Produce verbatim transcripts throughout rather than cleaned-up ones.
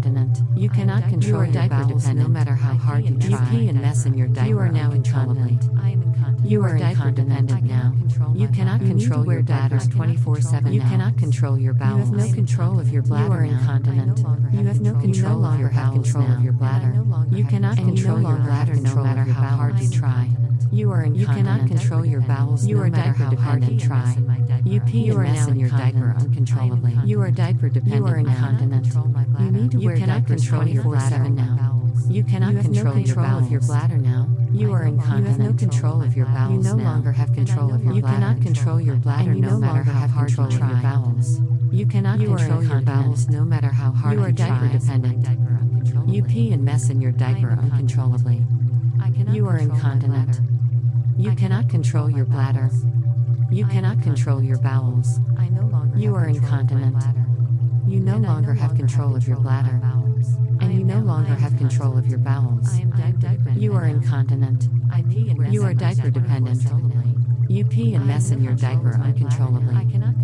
incontinent. You cannot control your your diaper bowels dependent. no matter how hard you You try. pee and mess in your diaper You are now uncontrollably. incontinent. I am incontinent. You are diaper incontinent dependent now. now. You cannot You need to control wear your bladder bladders twenty-four seven. You cannot control your bowels. You have no control of your bladder. You are incontinent. You have no control of your bowels. Control of your bladder. You cannot control your bladder no matter how hard you try. You are incontinent. You cannot control your bowels no matter how hard you try. You pee and mess in your diaper uncontrollably. You are diaper dependent. You are incontinent. You need to wear diapers twenty-four seven now. You cannot you control no control your of your bladder now. You are incontinent. You have no control of your bowels. You no now. longer have control of your you bladder. You cannot control your bladder no, no matter how hard you try. Your bowels. You cannot you control your bowels no matter how hard you, you are diaper try. Dependent. You pee and mess in your diaper uncontrollably. You are incontinent. You cannot control your bladder. You cannot control your bowels. You are incontinent. You no longer have control of your bladder. And you no longer have control of your bowels. You are incontinent. You are diaper dependent. You pee and mess in your diaper uncontrollably.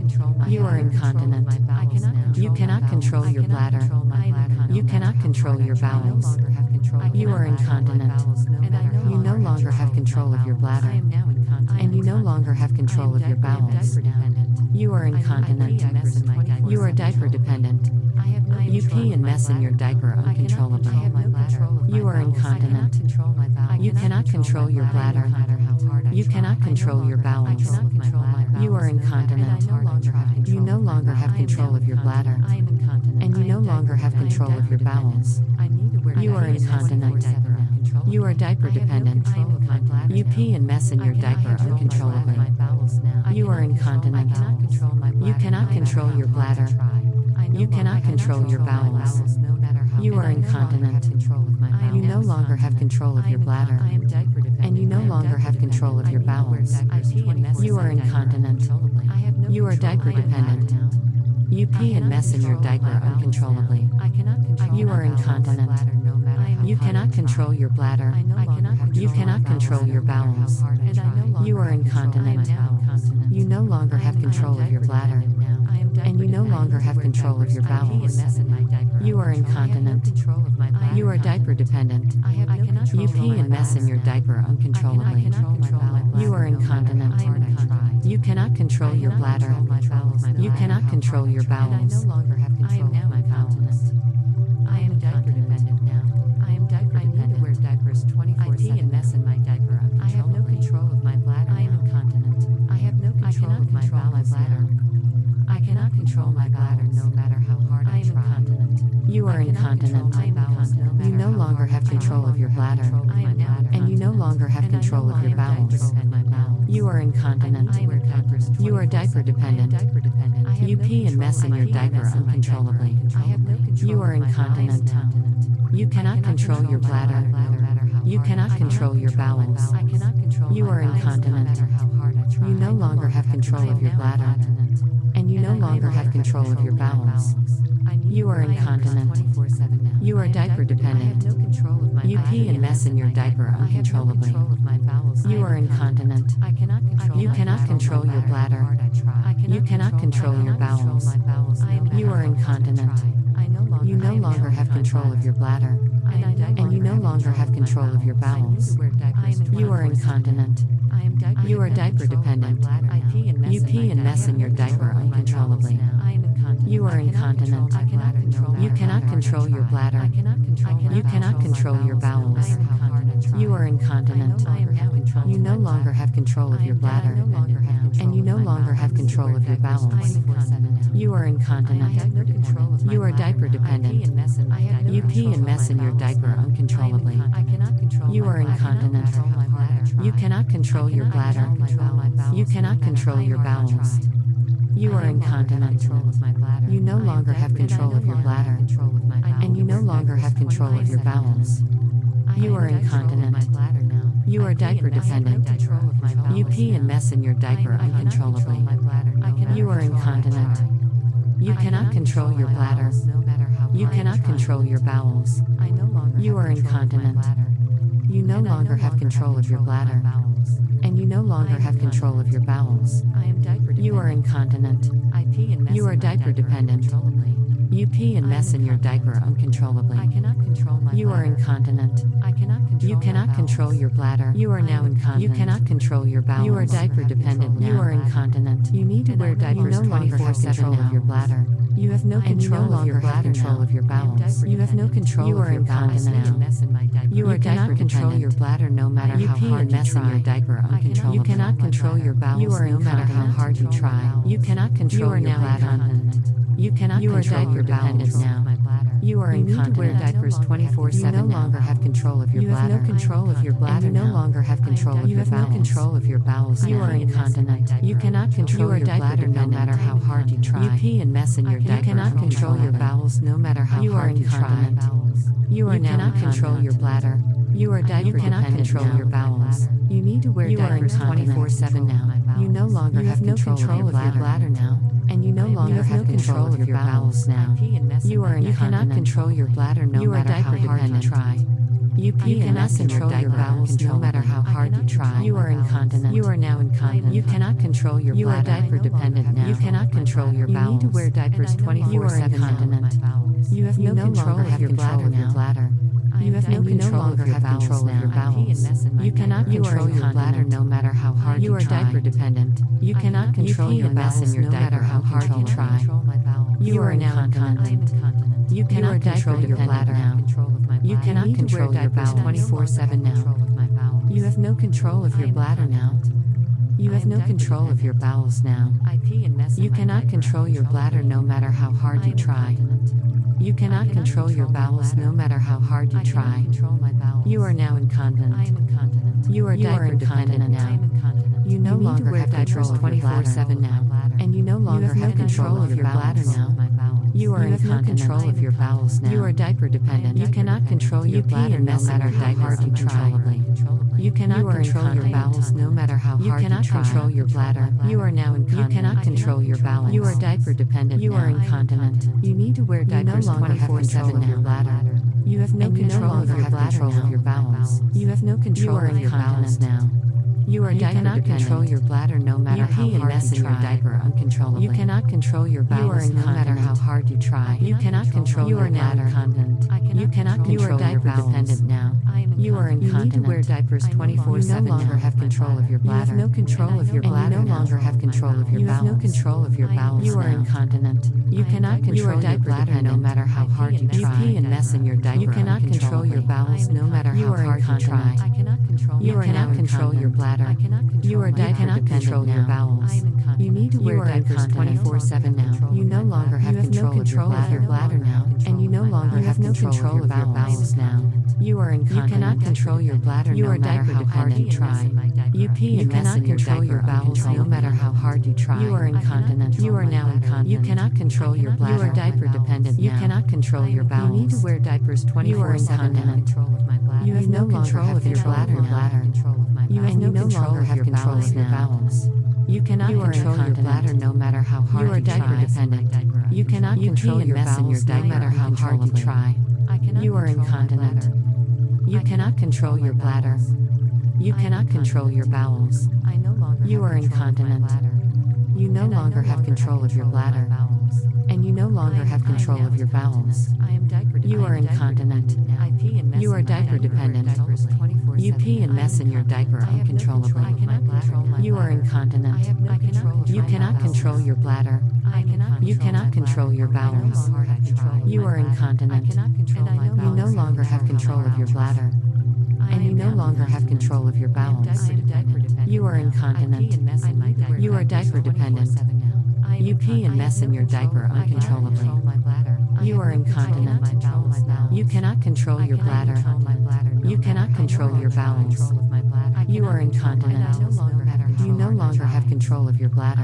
You are incontinent. You cannot control your bladder. You cannot control your bowels. You are incontinent. You no longer have control of your bladder. And you no longer have control of your bowels. You are incontinent. You are diaper dependent. You pee and mess in your diaper uncontrollably. You are incontinent. You cannot control your bladder. You cannot control your bowels. You are incontinent. You no longer have control of your bladder. And you no longer have control of your bowels. You are incontinent. You are diaper dependent. You pee and mess in your diaper uncontrollably. You are incontinent. You cannot control your bladder. You cannot control your bowels. You are incontinent. You no longer have control of your bladder. And you no longer have control of your bowels. You are incontinent. You are diaper dependent. You pee and mess in your diaper uncontrollably. You are incontinent. You cannot control your bladder. You cannot control your bowels. You are incontinent. You no longer have control of your bladder. And you no longer have control of your bowels. You are incontinent. You are diaper dependent. You pee and mess in your diaper uncontrollably. You are incontinent. You cannot control your bladder. You cannot control your bowels. I am now incontinent. I am diaper dependent now. I am diaper dependent. I need to wear diapers twenty-four seven. I pee and mess in my diaper. I have no control of my bladder. I am incontinent. I have no control of my bowels bladder. I cannot control my bladder no matter how hard I try. You are incontinent. You no longer have control of your bladder. And you no longer have control of your bowels. You are incontinent. You are diaper dependent. You pee and mess in your diaper uncontrollably. You are incontinent. You cannot control your bladder. You cannot control your bowels. You are incontinent. You no longer have control of your bladder. And you no longer have control of your bowels. You are incontinent. You are diaper dependent. You pee and mess in your diaper uncontrollably. You are incontinent. You cannot control your bladder. You cannot control your bowels. You are incontinent. You no longer have control of your bladder. And you no longer have control of your bowels. You are incontinent. You are diaper dependent. You pee and mess in your diaper uncontrollably. You are incontinent. You cannot control your bladder. You cannot control your bowels. You are incontinent. You no longer have control of your bladder. And you no longer have control of your bowels. You are incontinent. You are diaper dependent. You pee and mess in your diaper uncontrollably. You are incontinent. You cannot control your bladder. You cannot control your bowels. You are incontinent. You no longer have control of your bladder. And you no longer have control of your bowels. You are incontinent. You are diaper dependent. You pee and mess in your diaper uncontrollably. You are incontinent. You cannot control your bladder. You cannot control your bowels. You are incontinent. You no longer have control of your bladder. And you no longer have control of your bowels. You are incontinent. You are diaper dependent. You pee and mess in your diaper uncontrollably. You are incontinent. You cannot control your bladder. You are now incontinent. You cannot control your bowels. You are diaper dependent now. You are incontinent. You need to wear diapers twenty-four seven of your bladder. You have no control of your bladder, control of your bowels. You have no control of your bowels now. You are diaper control your bladder no matter how hard you try. Your diaper uncontrollably. You cannot control your bowels no matter how hard you try. You cannot control your bladder. You cannot you control your dependent now. You are incontinent. You wear diapers twenty-four seven. You no longer have control of your you bladder. You have no control of your bladder. And you no longer have control of your bowels. You have no control of your bowels. You are incontinent. You cannot control your bladder no matter how hard you try. You pee and mess in your diaper. You cannot control your bowels no matter how hard you try. You are now cannot control your bladder. You are diaper dependent. You cannot control your bowels. You need to wear diapers twenty-four seven now. You no longer have control of your bladder now. And you no longer you have, have no control of your bowels now. You are incontinent. You cannot control your bladder no you matter how hard you try. You pee you and mess in your diaper bowels no matter how hard you try. You are incontinent. You are now incontinent. You cannot control your you bladder. You are diaper dependent now. You cannot control your bowels. You need to wear diapers twenty-four seven now. You have no control of your bladder now. Bladder. You have no control of your bowels now. You cannot control your bladder no matter how hard you try. You are diaper dependent. You cannot control your bowels no matter how hard you try. You are now incontinent. You cannot control your bladder now. You cannot control your bowels twenty-four seven now. You have no control of your bladder now. You have no control of your bowels now. You cannot control your bladder no matter how hard you try. You cannot control your bowels no matter how hard you try. You are now incontinent. You are diaper dependent now. You no longer have diapers twenty-four seven now. And you no longer have control of your bladder now. You are in control of your bowels now. You are diaper dependent. You cannot control your bladder no matter how hard you try. You cannot control your bowels no matter how hard you try. You cannot control your bladder. You are now incontinent. You cannot control your bowels. You are diaper dependent. You are incontinent. You need to wear diapers twenty-four seven now. Bladder. You have no control of your bladder of your bowels. You have no control of your bowels now. You are you cannot control your bladder no matter how hard you try. Your diaper uncontrollably. You cannot control your bowels no matter how hard you try. You cannot control your bladder. You cannot control your bowels. Dependent now. You are incontinent. You need to wear diapers twenty-four seven. You no longer have control of your bladder. You have no control of your bladder. You no longer have control of your bowels. You have no control of your bowels. You are incontinent. You cannot control your bladder no matter how hard you try. You pee and mess in your diaper. You cannot control your bowels no matter how hard you try. You cannot control your bladder. You are diaper cannot control your bowels. You need to wear diapers twenty-four seven now. You no longer have control of your bladder now, and you no longer have no control of your bowels now. You are incontinent. You cannot control your bladder no matter how hard you try. You pee and mess in your control your bowels no matter how hard you try. You are incontinent. You are now incontinent. You cannot control your bladder. You are diaper dependent. You cannot control your bowels. You need to wear diapers twenty-four seven now. You have no control of your bladder now. You have no control of your control of your bowels. You cannot you control your bladder no matter how hard you, you try. You are diaper dependent. You cannot you control your bowels no matter how hard you try. You are incontinent. You cannot control your bladder. You cannot control your bowels. You are incontinent. You no longer have control of your bladder. And you no longer have control of your bowels. You are incontinent. You are diaper dependent. You pee and mess in your diaper uncontrollably. You are incontinent. You cannot control your bladder. You cannot control your bowels. You are incontinent. You no longer have control of your bladder. And you no longer have control of your bowels. You are incontinent. You are diaper dependent. You pee and mess in your diaper uncontrollably. You are incontinent. You cannot control your bladder. You cannot control your bowels. You are incontinent. You no longer have control of your bladder.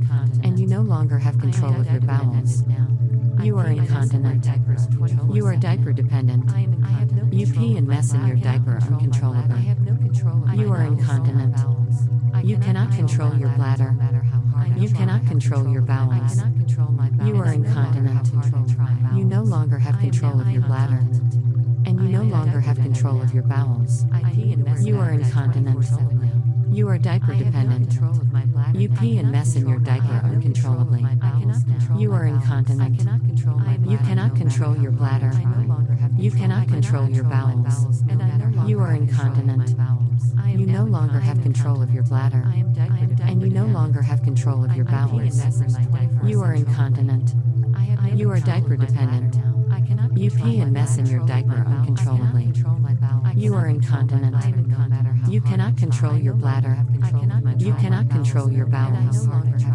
And you no longer have control of your bowels. You are incontinent. You are diaper dependent. You pee and mess in your diaper uncontrollably. You are incontinent. You cannot control your bladder. You cannot control control your bowels. You are incontinent. You no longer have control of your bladder. And you no longer have control of your bowels. You are incontinent. You are diaper dependent. You pee and mess in your diaper uncontrollably. You are incontinent. You cannot control your bladder. You cannot control your bowels. You are incontinent. You no longer have control of your bladder. And you no longer have control of your bowels. You are incontinent. You are diaper dependent. You pee and mess in your diaper uncontrollably. You are incontinent. You cannot control your bladder. You cannot control your bowels.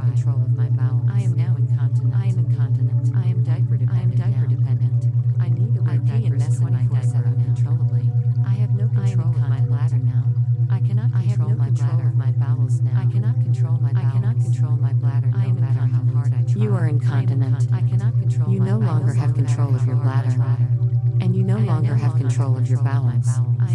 I am now incontinent. I am incontinent. I am diaper dependent. I am diaper dependent. I need to wear diapers twenty-four seven uncontrollably. I have no control of my bladder now. I cannot control my bladder of my bowels now. I cannot control my bowels. I cannot control my bladder no matter how hard I try. You are incontinent. I cannot control. You no longer have control of your bladder. And you no longer have control of your bowels.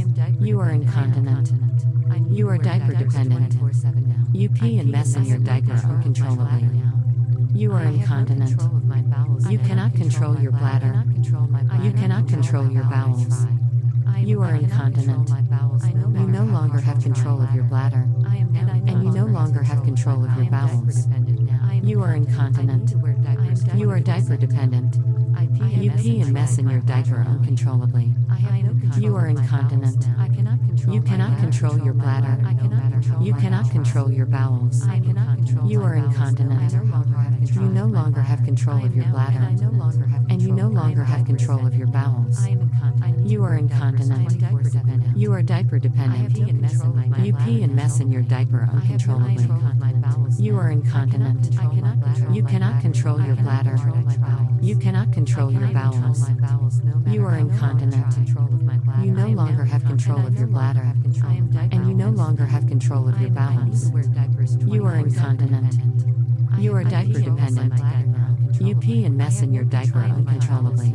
You are incontinent. You are diaper dependent. You pee and mess in your diaper uncontrollably. You are incontinent. You cannot control your bladder. You cannot control your bowels. You are incontinent. You no longer have control of your bladder. And you no longer have control of your bowels. You are incontinent. You are diaper dependent. You pee and mess in your diaper uncontrollably. You are incontinent. You cannot control your bladder. You cannot control your bowels. You are incontinent. You no longer have control of your bladder. And you no longer have control of your bowels. You are incontinent. You are diaper dependent. You pee and mess in your diaper uncontrollably. You are incontinent. You cannot control your bladder. You cannot control your bowels. You are incontinent. You no longer have control of your bladder. And you no longer have control of your bowels. You are incontinent. You are diaper dependent. You pee and mess in your diaper uncontrollably.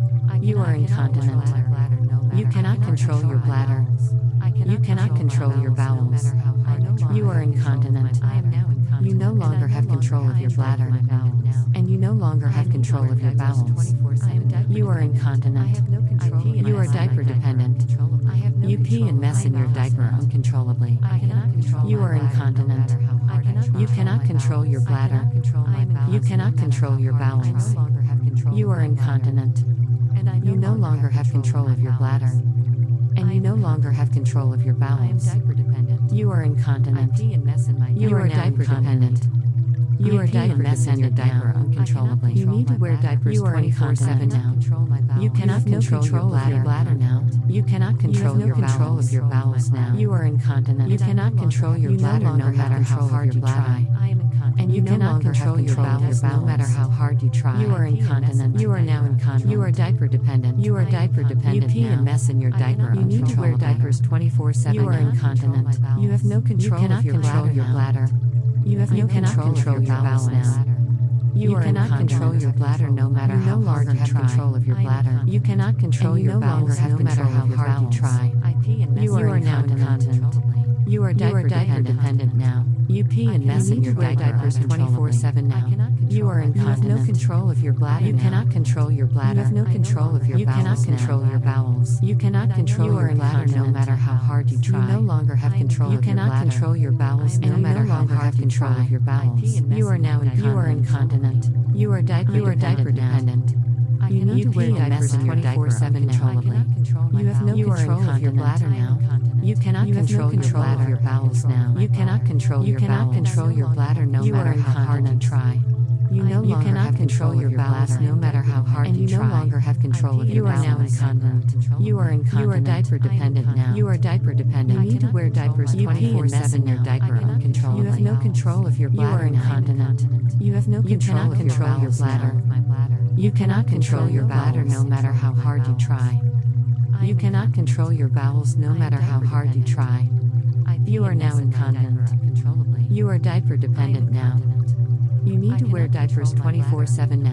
You are incontinent. You cannot control your bladder. You cannot control your bowels. You are incontinent. You no longer have control of your bladder. And you no longer have control of your bowels. You are incontinent. You are diaper dependent. You pee and mess in your diaper uncontrollably. You are incontinent. You cannot control your bladder. You cannot control your bowels. You are incontinent. You no longer have control of your bladder. And you no longer have control of your bowels. You are incontinent. You are diaper dependent. You are diaper mess in your diaper uncontrollably. You need to wear diapers twenty-four seven now. You cannot control your bladder now. You cannot control your control of your bowels now. You are incontinent. You cannot control your bladder no matter how hard you try. And you cannot control your bowels no matter how hard you try. You are incontinent. You are now incontinent. You are diaper dependent. You are diaper dependent. You pee and mess in your diaper. You need to wear diapers twenty-four seven. You are incontinent. You have no control of your bladder. You have no control of your bowels now. You cannot control your bladder no matter how hard you try. Control of your bladder. You cannot control your bowels no matter how hard you try. You are now incontinent. You are diaper dependent now. You pee and mess in your diapers twenty-four seven now. You are incontinent. You have no control of your bladder. You cannot control your bladder. You have no control of your bowels. You cannot control your bowels. You cannot control your bladder no matter how hard you try. You no longer have control of your bladder. You cannot control your bowels no matter how hard you try. Your bowels. You are now you are incontinent. You are diaper you are diaper dependent. You need to wear diapers twenty-four seven now. You have no control of your bladder now. You cannot control your bladder of your bowels now. You cannot control your bowels. You cannot control your bladder no matter how hard you try. You no longer cannot control your bowels no matter how hard you try. And you no longer have control of your bowels. You are now incontinent. You are incontinent. You are diaper dependent now. You are diaper dependent. You need to wear diapers twenty-four seven in your diaper uncontrollably. You have no control of your bladder. You are incontinent. You have no control of your bladder. You cannot control your bladder no matter how hard you try. You cannot control your bowels no matter how hard you try. You are now incontinent. You are diaper dependent now. You need to wear diapers twenty-four seven now.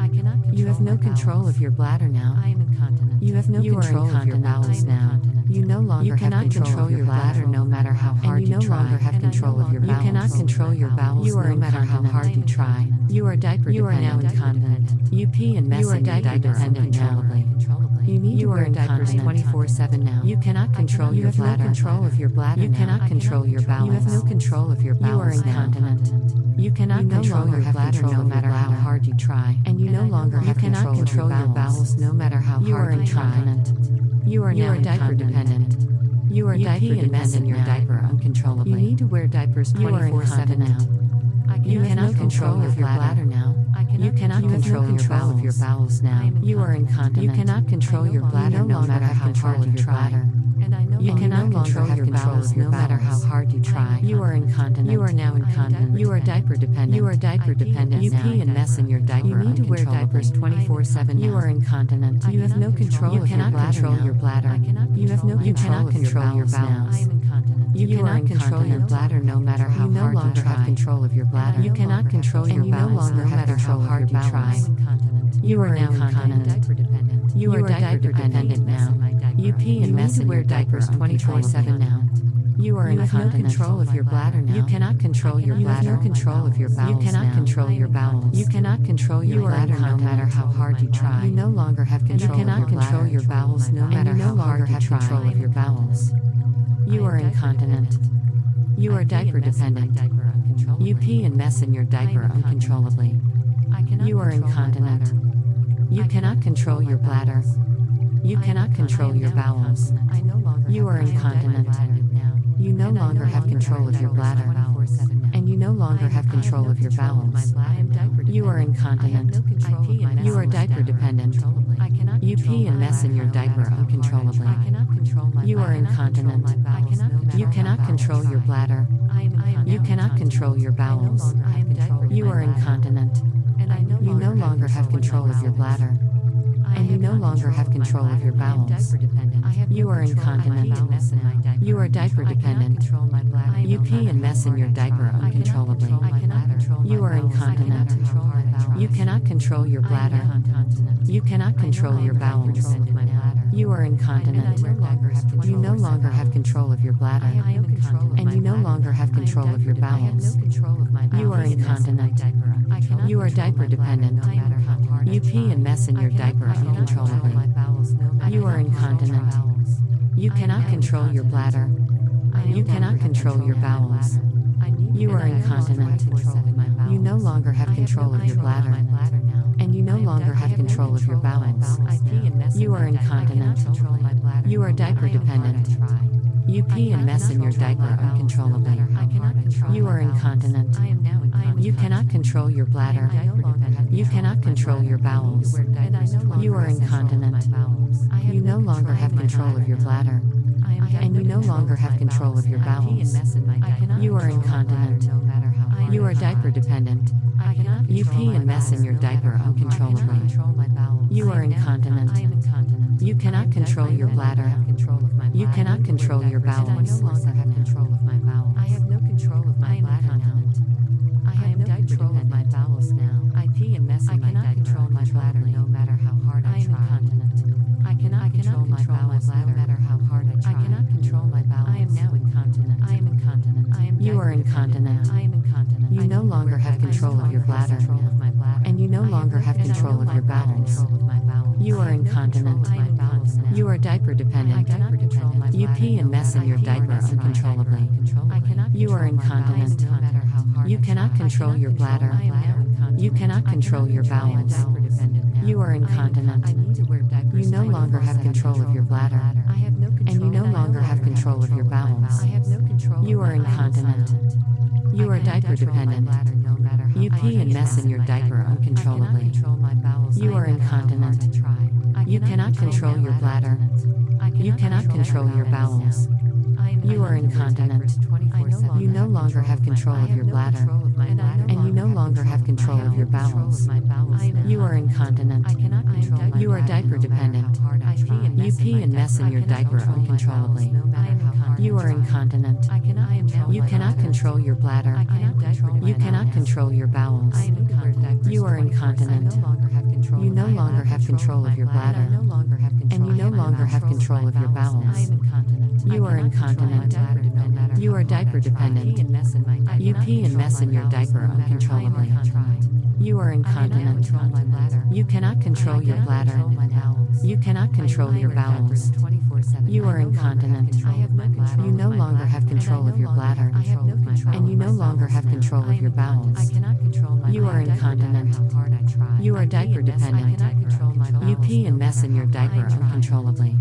I cannot control You have no my control bowels. of your bladder now. I am incontinent. You have no You are control of your incontinent. bowels I am now. incontinent. You no longer You have cannot control control of your your bladder bladder no matter how and hard you you no try. longer have And I control no of your longer- You bowels. cannot control your bowels You are no matter how incontinent. hard I you am try. incontinent. You are diaper You are now dependent. incontinent. You pee and mess You are in your diaper diaper dependent now. uncontrollably. You need You to are wear diapers incontinent. twenty-four seven now. You cannot control You your have no bladder. control of your bladder You now. cannot I control cannot your control bowels. my You have no bowels. control of your You are bowels now. incontinent. You cannot You no control longer your have bladder control no of your matter how bladder. hard you try. And you And no I no longer longer have have control control of your bowels no matter how You hard are you try. incontinent. You are You now are diaper incontinent. dependent. You are You diaper pee and mess dependent in your now. diaper uncontrollably. You need to wear diapers You are twenty-four seven now. I You cannot cannot control control your your bladder now. I cannot You cannot control control your your control of your bowels now. I am You are incontinent. incontinent. You cannot control I no your longer- bladder You no no matter longer how have hard control you of your try. bladder. And I no You longer cannot have control control your of your bowels bowels no matter how bowels. hard you I am try. You are incontinent. You are now incontinent. You are diaper dependent. You are diaper I pee and dependent You now. pee and mess in your diaper. You need to wear diapers twenty-four seven now. You are incontinent. I You have no cannot control control of your your bladder. bladder Control your now. bladder. I cannot You have no control my control bowels. of your bowels now. I am incontinent. You cannot control your bladder no matter how You no hard you longer try. have control of your bladder. You cannot control your bowels no matter how hard you try. You are now incontinent. You are diaper dependent now. You pee and mess in your diapers twenty-four seven now. You are You have no incontinent. control of your bladder now. You cannot control your You have bladder. no control of your You bowels cannot now. control I am your bowels. incontinent. You cannot control your You are bladder no matter how incontinent. hard you try. You no longer have control You of cannot your control bladder. your bowels no And you matter no how longer hard you have try. control of your bowels. You are incontinent. You are diaper dependent. You pee and mess in your diaper uncontrollably. You are incontinent. You cannot control your bladder. You cannot control your bowels. You are incontinent. You no longer have control of your bladder. And you no longer have control of your bowels. You are incontinent. You are diaper dependent. You pee and mess in your diaper uncontrollably. You are incontinent. You cannot control your bladder. You cannot control your bowels. You are incontinent. You no longer have control of your bladder. And you no longer have control of your bowels. You are incontinent. You are diaper dependent. You pee and mess in your diaper uncontrollably. You are incontinent. You cannot control your bladder. You cannot control your bowels. You are incontinent. You no longer have control of your bladder. And you no longer have control of your bowels. You are incontinent. You are diaper dependent. You pee and mess in your diaper uncontrollably. You are incontinent. You cannot control your bladder. You cannot control your bowels. You are incontinent. You no longer have control of your bladder. And you no longer have control of your bowels. You are incontinent. You are diaper dependent. You pee and mess in your diaper uncontrollably. You are incontinent. You cannot control your bladder. You cannot control your bowels. You are incontinent. You no longer have control of your bladder. And you no longer have control of your bowels. You are incontinent. You are diaper dependent. You pee and mess in your diaper uncontrollably. You are incontinent. You cannot control your bladder. You cannot control your bowels. I have no control of my bladder now. I have no control of my bowels now. I pee and mess in my diaper. I cannot control my bladder no matter how hard I try. I cannot control my bowels no matter how hard I try. I cannot control my bowels. I am now incontinent. I am incontinent. I am You are incontinent. I am incontinent. You no longer have control of your bladder. And you no longer have control of your bowels. You are incontinent. You are diaper dependent. You pee and mess in your diaper uncontrollably. You are incontinent. You cannot control your bladder. You cannot control your bowels. You are incontinent. You no longer have control of your bladder. And you no longer have control of your bowels. You are incontinent. You are diaper dependent. You pee and mess in your diaper uncontrollably. You are incontinent. You cannot control your bladder. You cannot control your bowels. You are incontinent. You no longer have control of your bladder. And you no longer have control of your bowels. You are incontinent. You are diaper dependent. You pee and mess in your diaper uncontrollably. You are incontinent. You cannot control your bladder. You cannot control your bowels. You are incontinent. You no longer have control of your bladder. And you no longer have control of your bowels. You are incontinent. You are diaper dependent. You pee and mess in your diaper uncontrollably. You are incontinent. You cannot control your bladder. You cannot control your bowels. You are incontinent. You no longer have control of your bladder. And you no longer have control of your bowels. You are incontinent. You are diaper dependent. You pee and mess in your diaper uncontrollably.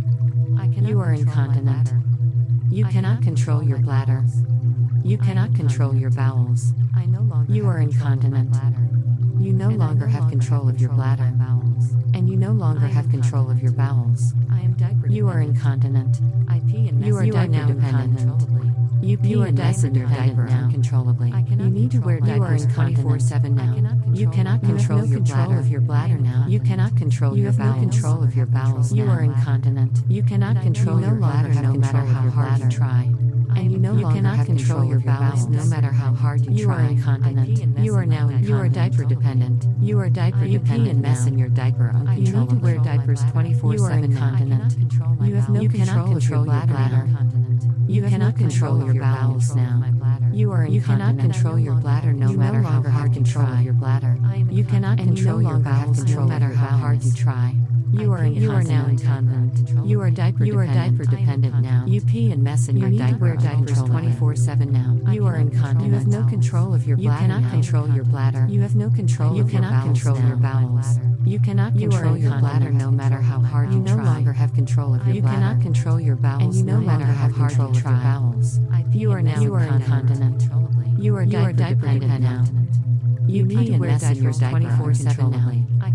You are incontinent. You cannot control your bladder. You cannot control your bowels. You are incontinent. You no longer have control of your bladder. And you no longer have control of your bowels. You are incontinent. You are diaper dependent. You pee and mess in your diaper uncontrollably. You need to wear diapers twenty-four seven now. You cannot control your bladder of your bladder now. You cannot control your bowels. You have no control of your bowels. You are incontinent. You cannot control your bladder no matter how hard you try. And you no longer cannot control your bowels no matter how hard you try. You are incontinent. You are now you are diaper dependent. You are diaper dependent. You pee and mess in your diaper uncontrollably. You need to wear diapers twenty-four seven. You are incontinent. You have no control of your bladder. You cannot control your bowels now. You are you cannot control your bladder no matter how hard you try. Your bladder. You cannot control your bowels no matter how hard you try. You are you are now incontinent. You are diaper you are diaper dependent now. You pee and mess in your diaper. Wear diapers twenty-four seven now. You are incontinent. You have no control of your bladder. You cannot control your bladder. You have no control. You cannot control your bowels. You cannot control your bladder no matter how hard you try. You no longer have control of your bladder. You cannot control your bowels. And you no longer have control of your bowels. You are now you are incontinent. You are diaper dependent now. You pee and mess in your diaper twenty-four seven now.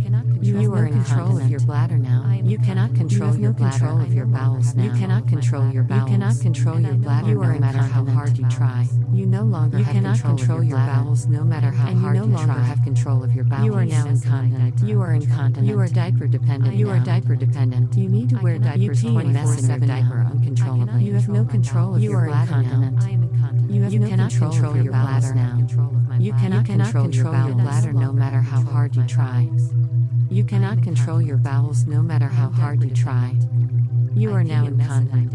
You are in control of your bladder now. You cannot control your control of your bowels now. You cannot control your bowels. You cannot control your bladder no matter how hard you try. You no longer you cannot control your bowels no matter how hard you try. And you no longer have control of your bowels. You are now incontinent. You are incontinent. You are diaper dependent. You are diaper dependent. You need to wear diapers twenty-four seven diaper uncontrollably. You have no control of your bladder now. You have no control of your bladder now. You cannot control your bladder no matter how hard you try. You cannot control your bowels no matter how hard you try. You are now incontinent.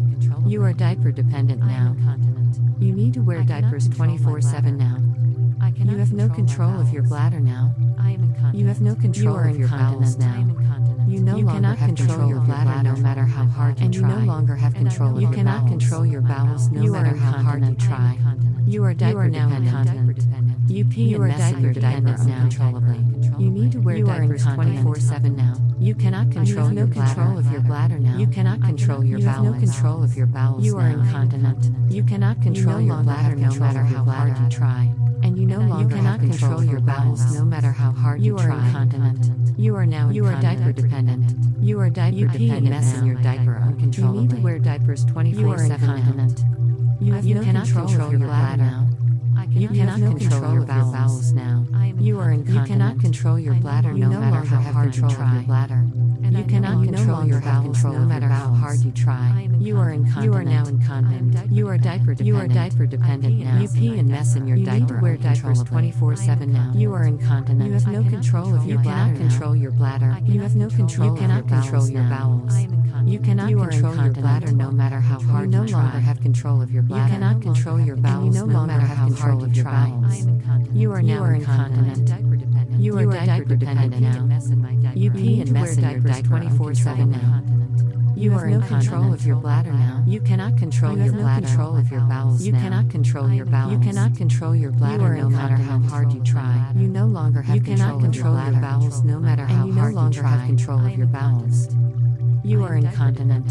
You are diaper dependent now. You need to wear diapers twenty-four seven now. You have no control of your bladder now. You have no control of your bowels now. You no longer have control of your bladder no matter how hard you try. And you no longer have control of your bowels. You cannot control your bowels no matter how hard you try. You are diaper dependent. You pee and mess in your diaper uncontrollably. You need to wear diapers twenty-four seven now. You cannot control your control of your bladder now. You cannot control your bowels. You have no control of your bowels. You are incontinent. You cannot control your bladder no matter how hard you try. And you no longer cannot control your bowels no matter how hard you try. You are incontinent. You are now you are diaper dependent. You are diaper dependent. You mess in your diaper uncontrollably. You need to wear diapers twenty-four seven. You are incontinent. You have no control of your bladder now. You cannot control your bowels now. You are incontinent. You cannot control your bladder no matter how hard you try. You cannot control your bowels no matter how hard you try. You are incontinent. You are now incontinent. You are diaper dependent. You are diaper dependent now. You pee and mess in your diaper. You need to wear diapers twenty-four seven now. You are incontinent. You have no control of your bladder. You cannot control your bladder. You have no control. You cannot control your bowels. You cannot control your bladder no matter how hard you try. You no longer have control of your bladder. You cannot control your bowels no matter how hard you try. You are now incontinent. You are diaper dependent now. You pee and mess in your diaper twenty-four seven now. You are in control of your bladder now. You cannot control your bladder. Control of your bowels. You cannot control your bowels. You cannot control your bladder no matter how hard you try. You no longer have control of your bowels no matter how hard you try. You no longer have control of your bowels. You are incontinent.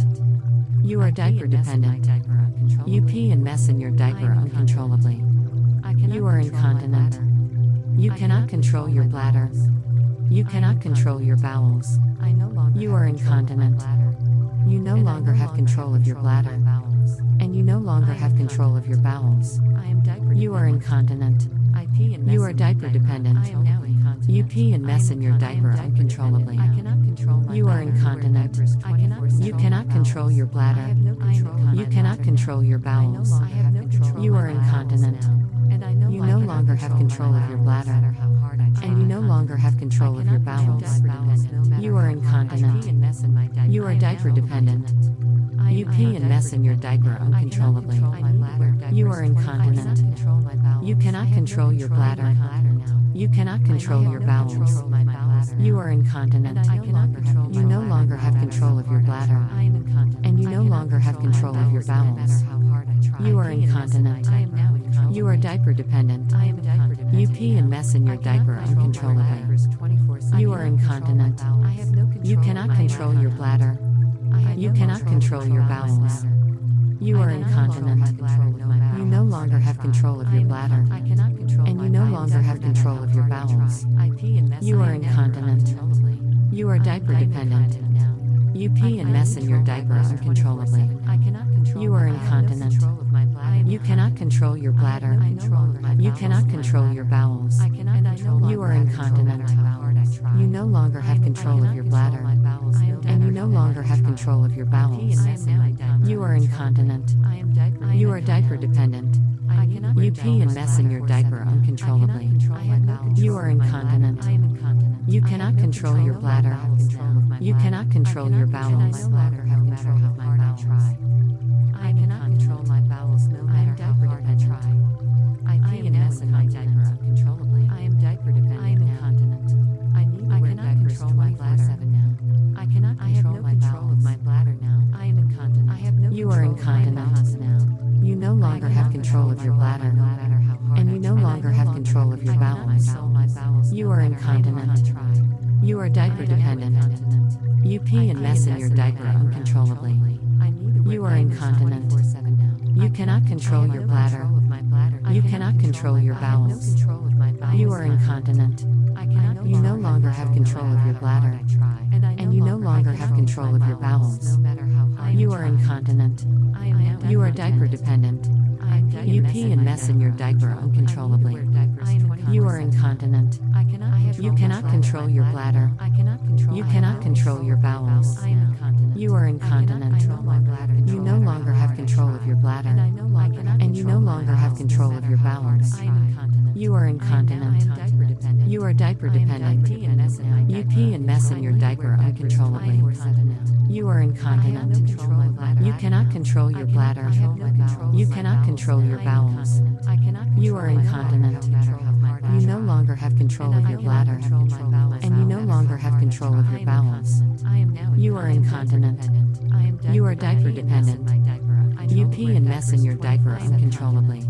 You are diaper dependent. You pee and mess in your diaper uncontrollably. You are incontinent. You cannot control your bladder. You cannot control your bowels. You are incontinent. You no longer have control of your bladder. And you no longer have control of your bowels. You are incontinent. You are diaper dependent. You pee and mess in your diaper uncontrollably. You are incontinent. You cannot control your bladder. You cannot control your bowels. You are incontinent. You no longer have control of your bladder. And you no longer have control of your bowels. You are incontinent. You are diaper dependent. You pee and mess in your diaper uncontrollably. You are incontinent. You cannot control your bladder. You cannot control your bowels. You are incontinent. You no longer have control of your bladder. And you no longer have control of your bowels. You are incontinent. You are diaper dependent. You pee and mess in your diaper uncontrollably. You are incontinent. You cannot control your bladder. You cannot control your bowels. You are incontinent. You no longer have control of your bladder. And you no longer have control of your bowels. You are incontinent. You are diaper dependent. You pee and mess in your diaper uncontrollably. You are incontinent. You cannot control your bladder. You cannot control your bowels. You are incontinent. You no longer have control of your bladder. And you no longer have control of your bowels. You are incontinent. You are diaper dependent. You pee and mess in your diaper uncontrollably. You are incontinent. You cannot control your bladder. You cannot control your bowels. I cannot control my bowels no matter how hard I try. I pee and mess in my diaper uncontrollably. I am diaper dependent. I am incontinent. I need to wear diapers twenty-four seven now. I cannot control my control of my bladder now. I am incontinent. I have no You are incontinent now. You no longer have control of your bladder. And you no longer have control of your bowels. You are incontinent. You are diaper dependent. You pee and mess in your diaper uncontrollably. You are incontinent. You cannot control your bladder. You cannot control your bowels. You are incontinent. You no longer have control of your bladder. And you no longer have control of your bowels. You are incontinent. You are diaper dependent. You pee and mess in your diaper uncontrollably. You are incontinent. You cannot control your bladder. You cannot control your bowels. You are incontinent. You no longer have control of your bladder. And you no longer have control of your bowels. You are incontinent. You are diaper dependent. You pee and mess in your diaper uncontrollably. You are incontinent. You cannot control your bladder. You cannot control your bowels. You are incontinent. You no longer have control of your bladder. And you no longer have control of your bowels. You are incontinent. You are diaper dependent. You pee and mess in your diaper uncontrollably.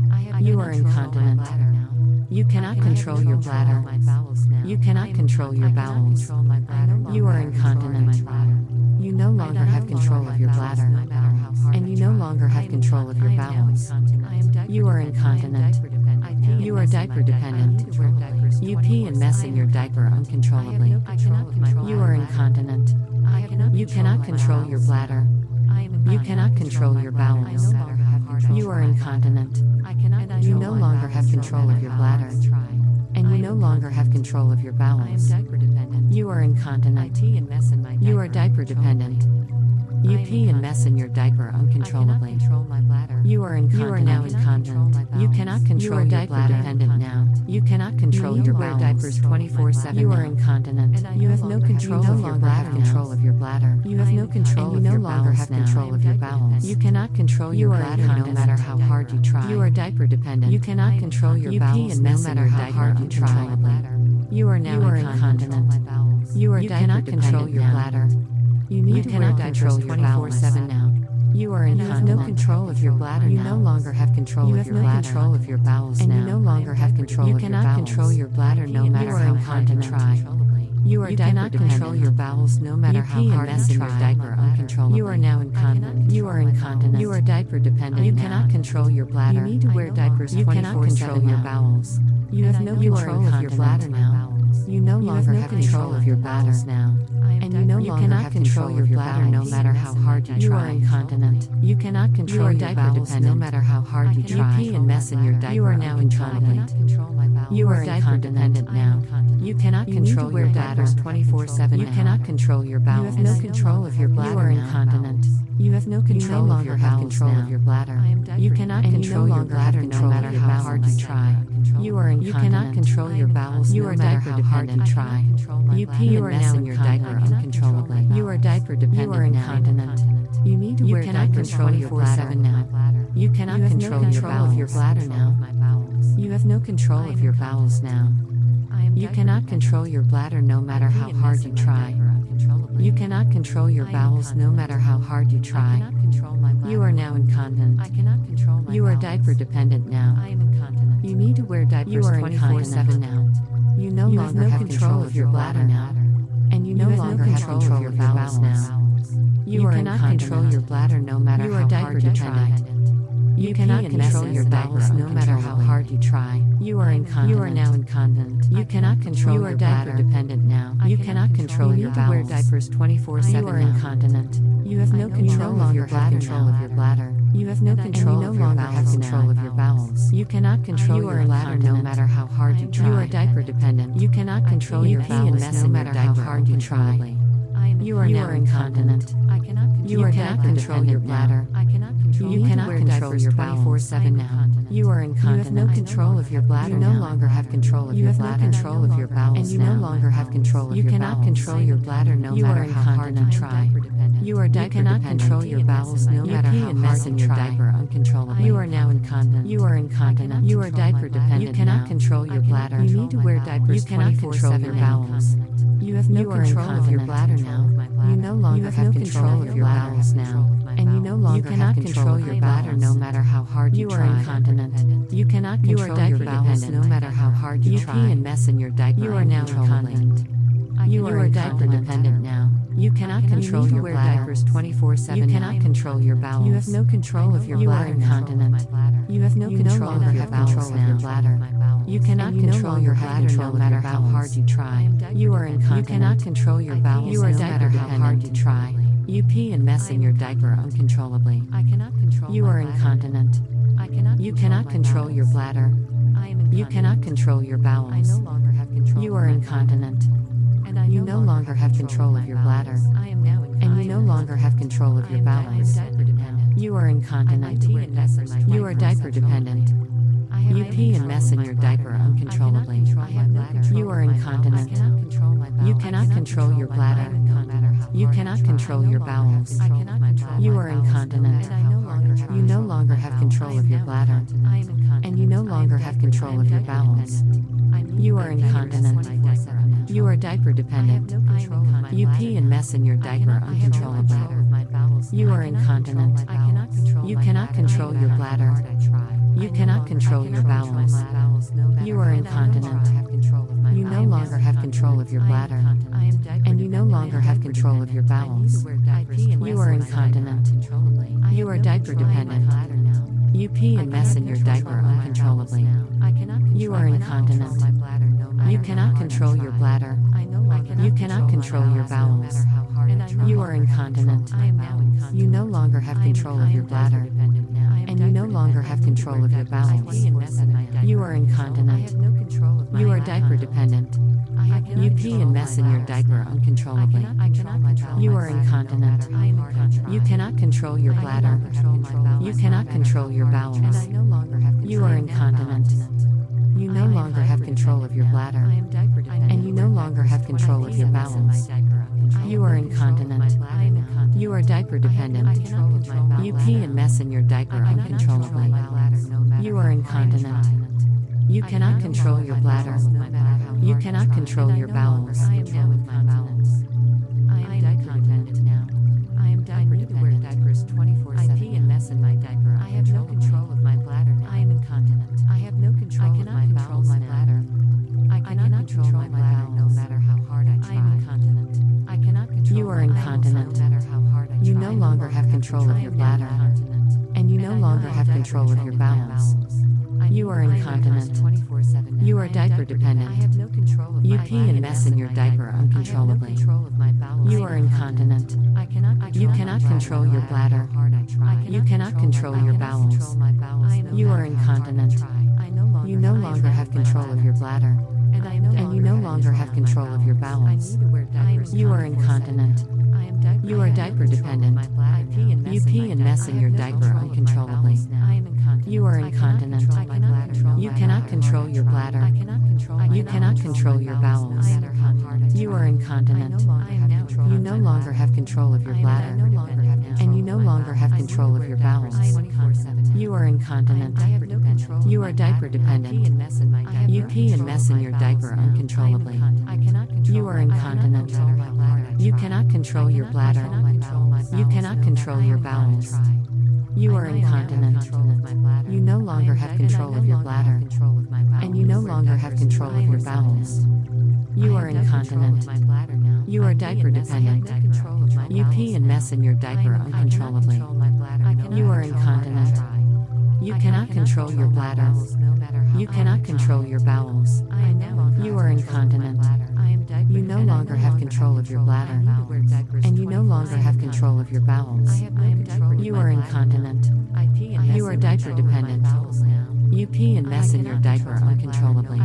You are incontinent. You cannot control your bladder. You cannot control your bowels. You are incontinent. You no longer have control of your bladder. And you no longer have control of your bowels. You are incontinent. You are diaper dependent. You pee and mess in your diaper uncontrollably. You are incontinent. You cannot control your bladder. You cannot control your bowels. You are incontinent. You no longer have control of your bladder. And you no longer have control of your bowels. You are incontinent. You are diaper dependent. You pee and mess in your diaper uncontrollably. You are incontinent. You are now incontinent. You cannot control your bladder. Dependent now. You cannot control your bowels. Diapers twenty-four seven. You are incontinent. You have no control of your bladder. Control of your bladder. You have no control of your bowels. You no longer have control of your bowels. You cannot control your bladder no matter how hard you try. You are diaper dependent. You cannot control your bowels no matter how hard you try. You are now incontinent. You are cannot control your bladder. You need you cannot control your bowels now. You are in have no control of your bladder. You no longer have control you of your no bladder. Control of your bowels and now. You no longer have control you of your bowels. You cannot control your bladder no matter how hard you try. You are you cannot control your bowels no matter you how hard you try. Your diaper uncontrollably. You are now incontinent. You are incontinent. You are diaper dependent. You cannot control your bladder. You need to wear diapers. You cannot control your bowels. You have no control of your bladder now. You no longer have control of your bowels now. And you no longer have control of your bladder no matter how hard you try. You are incontinent. You cannot control your bowels no matter how hard you try. You pee and mess in your diaper. You are now incontinent. You are diaper dependent now. You cannot control your bladder twenty-four seven. You cannot control your bowels. You have no control of your bladder. You are incontinent. You have no control of your bowels. Control of your bladder. You cannot control your bladder no matter how hard you try. You are incontinent. You cannot control your bowels no matter how hard you try. You pee and mess in your diaper uncontrollably. You are diaper dependent. You are incontinent. You need to wear diapers twenty-four seven now. You cannot control your bowels. Your bladder now. You have no control of your bowels now. You cannot control your bladder no matter how hard you try. You cannot control your bowels no matter how hard you try. You are now incontinent. You are diaper dependent now. You need to wear diapers twenty-four seven now. You no longer have control of your bladder now. And you no longer have control of your bowels now. You cannot control your bladder no matter how hard you try. You cannot control your bowels no matter how hard you try. You are incontinent. You are now incontinent. You cannot control your bladder. You are diaper dependent now. You cannot control your bowels. You wear diapers twenty-four seven. You are incontinent. You have no control of your bladder. Control of your bladder. You have no control. You no longer have control of your bowels. You cannot control your bladder no matter how hard you try. You are diaper dependent. You cannot control your bowels no matter how hard you try. You are now incontinent. You cannot control your bladder. You cannot control your bowels seven now. You are incontinent. You have no control of your bladder. You no longer have control of your bladder. You have no control of your bowels. And you no longer have control of your bowels. You cannot control your bladder no matter how hard you try. You are diaper. You cannot control your bowels no matter how hard you try. Diaper uncontrollably. You are now incontinent. You are incontinent. You are diaper dependent. You cannot control your bladder. You need to wear diapers. You cannot control your bowels. You have no control of your bladder now. You no longer have control of your bowels now. And you no longer cannot control your bladder no matter how hard you try. You are incontinent. You cannot control your bowels no matter how hard you try. You pee and mess in your diaper. You are now incontinent. You are diaper dependent now. You cannot control your bladder twenty-four seven. You cannot control your bowels. You have no control of your bladder. You are incontinent. You have no control of your bowels now. You cannot control your bladder no matter how hard you try. You are incontinent. You cannot control your bowels no matter how hard you try. You pee and mess in your diaper uncontrollably. You are incontinent. You cannot control your bladder. You cannot control your bowels. You are incontinent. You no longer have control of your bladder. And you no longer have control of your bowels. You are incontinent. You are diaper dependent. You pee and mess in your diaper uncontrollably. You are incontinent. You cannot control your bladder. You cannot control your bowels. You are incontinent. You no longer have control of your bladder. And you no longer have control of your bowels. You are incontinent. You are diaper dependent. You pee and mess in your diaper uncontrollably. You are incontinent. You cannot control your bladder. You cannot control your bowels. You are incontinent. You no longer have control of your bladder. And you no longer have control of your bowels. You are incontinent. You are diaper dependent. You pee and mess in your diaper uncontrollably. You are incontinent. You cannot control your bladder. You cannot control your bowels. You are incontinent. You no longer have control of your bladder. And you no longer have control of your bowels. You are incontinent. You are diaper dependent. You pee and mess in your diaper uncontrollably. You are incontinent. You cannot control your bladder. You cannot control your bowels. You are incontinent. You no longer have control of your bladder. And you no longer have control of your bowels. You are incontinent. You are diaper dependent. You pee and mess in your diaper uncontrollably. You are incontinent. You cannot control your bladder. You cannot control your bowels. I am diaper dependent now. I am diaper dependent. Diapers twenty-four seven. I pee and mess in my diaper. I have no control of my bladder now. I am incontinent. I have no control of my bowels. My bladder. I cannot control my bladder no matter how hard I try. I am incontinent. I cannot control. You are incontinent. No matter how hard I try. You no longer have control of your bladder. And you no longer have control of your bowels. You are incontinent. You are diaper dependent. You pee and mess in your diaper uncontrollably. You are incontinent. You cannot control your bladder. You cannot control your bowels. You are incontinent. You no longer have control of your bladder. And you no longer have control of your bowels. You are incontinent. You are diaper dependent. You pee and mess in your diaper uncontrollably. You are incontinent. You cannot control your bladder. You cannot control your bowels. You are incontinent. You no longer have control of your bladder. And you no longer have control of your bowels. You are incontinent. You are diaper dependent. You pee and mess in your diaper uncontrollably. You are incontinent. You cannot control your bladder. You cannot control your bowels. You are incontinent. You no longer have control of your bladder. And you no longer have control of your bowels. You are incontinent. You are diaper dependent. You pee and mess in your diaper uncontrollably. You are incontinent. You cannot control your bladder. You cannot control your bowels. You are incontinent. You no longer have control of your bladder. And you no longer have control of your bowels. You are incontinent. You are diaper dependent. You pee and mess in your diaper uncontrollably.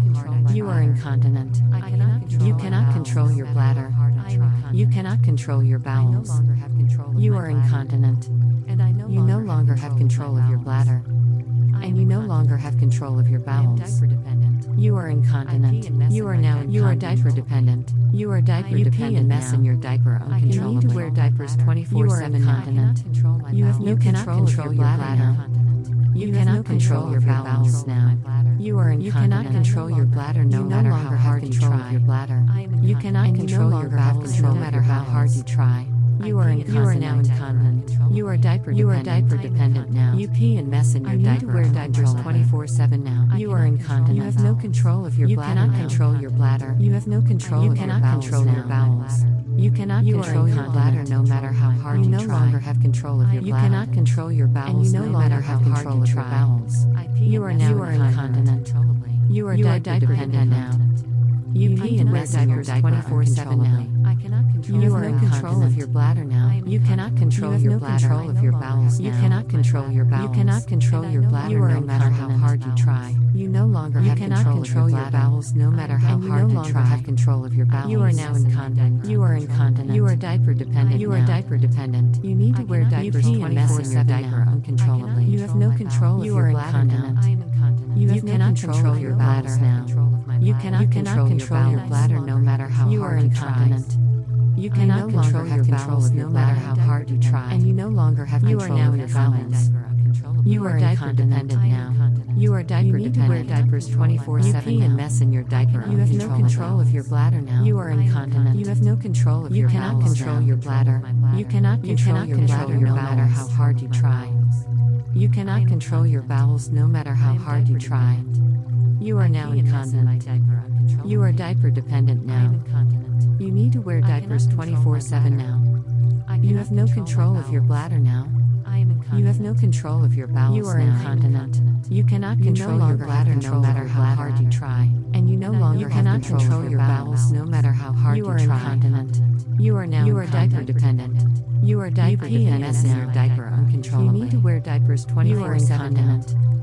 You are incontinent. You cannot control your bladder. You cannot control your bowels. You are incontinent. You no longer have control of your bladder. And you no longer have control of your bowels. You are incontinent. You are now you are diaper dependent. You are diaper dependent. You pee and mess in your diaper uncontrollably. You need to wear diapers twenty-four seven. You are incontinent. You have no control of your bladder. You cannot control your bowels now. You are incontinent. You cannot control your bladder no matter how hard you try. Your bladder. You cannot control your bowels no matter how hard you try. You are incontinent. You are now incontinent. You are diaper dependent. You are diaper dependent now. You pee and mess in your diaper. You need to wear diapers twenty-four seven now. You are incontinent. You have no control of your bladder. You cannot control your bladder. You have no control of your bowels. You cannot control your bowels. You cannot control your bladder no matter how hard you try. You no longer have control of your bladder. You cannot control your bowels no matter how hard you try. You are now incontinent. You are diaper dependent now. You pee and mess in your diaper twenty-four seven now. You are in control of your bladder now. You cannot control your bladder. You have no control of your bowels. You cannot control your bowels. You cannot control your bladder no matter how hard you try. You no longer have control of your bowels no matter how hard you try. Have control of your bowels. You are now incontinent. You are incontinent. You are diaper dependent. You are diaper dependent. You need to wear diapers twenty-four seven now uncontrollably. You have no control of your bladder now. You cannot control your bladder now. You cannot control your bladder no matter how hard you try. You cannot control your bowels no matter how hard you try. And you no longer have control of your bowels. You are diaper dependent now. You are diaper dependent. You need to wear diapers twenty-four seven. You pee and mess in your diaper. You have no control of your bladder now. You are incontinent. You have no control of your bowels. You cannot control your bladder. You cannot control your bladder no matter how hard you try. You cannot control your bowels no matter how hard you try. You are now incontinent. You are diaper dependent now. You need to wear diapers twenty-four seven now. You have no control of your bladder now. You have no control of your bowels. You are incontinent. You cannot control your bladder no matter how hard you try. And you no longer cannot control your bowels no matter how hard you try. You are incontinent. You are now you are diaper dependent. You are diaper dependent in your diaper uncontrollably. You need to wear diapers twenty-four seven.